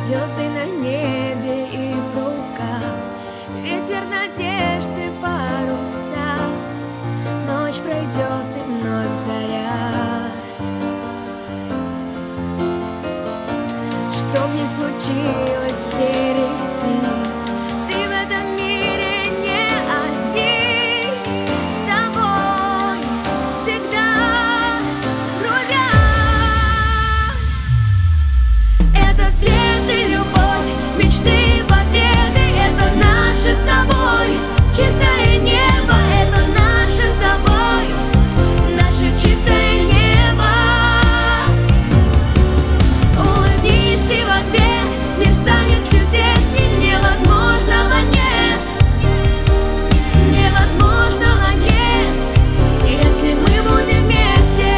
Звезды на небе и в руках, ветер надежды в парусах. Ночь пройдет и вновь заря. Что б ни случилось впереди, ты в этом мире не один. С тобой всегда друзья. Это свет и любовь, мечты и победы. Это наше с тобой чистое небо. Это наше с тобой, наше чистое небо. Улыбнись и в ответ мир станет чудесней. Невозможного нет, невозможного нет, если мы будем вместе.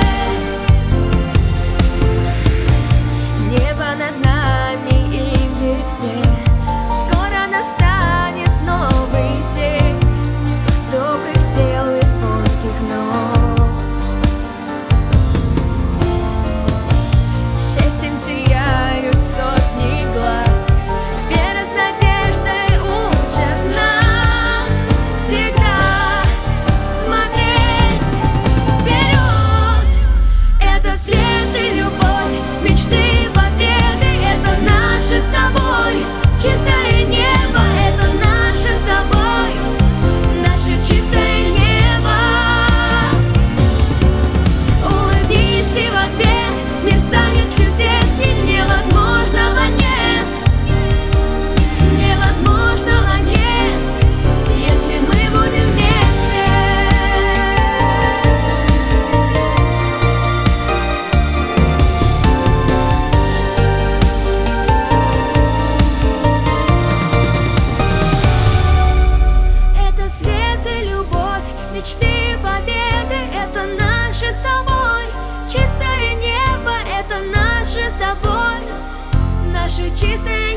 Небо над нами и везде. Скоро настанет новый день добрых дел и звонких нот. Счастьем сияют сотни глаз, вера с надеждой учат нас всегда смотреть вперед. Это свет и любовь, мечты и победы. Это наше с тобой чистое небо. Это наше с тобой, наше чистое небо. Улыбнись и в ответ мир станет чудесней. Невозможного нет, невозможного нет, если мы будем вместе. Это свет и любовь, мечты и победы. Это наше с тобой чистое небо. Это наше с тобой, наше чистое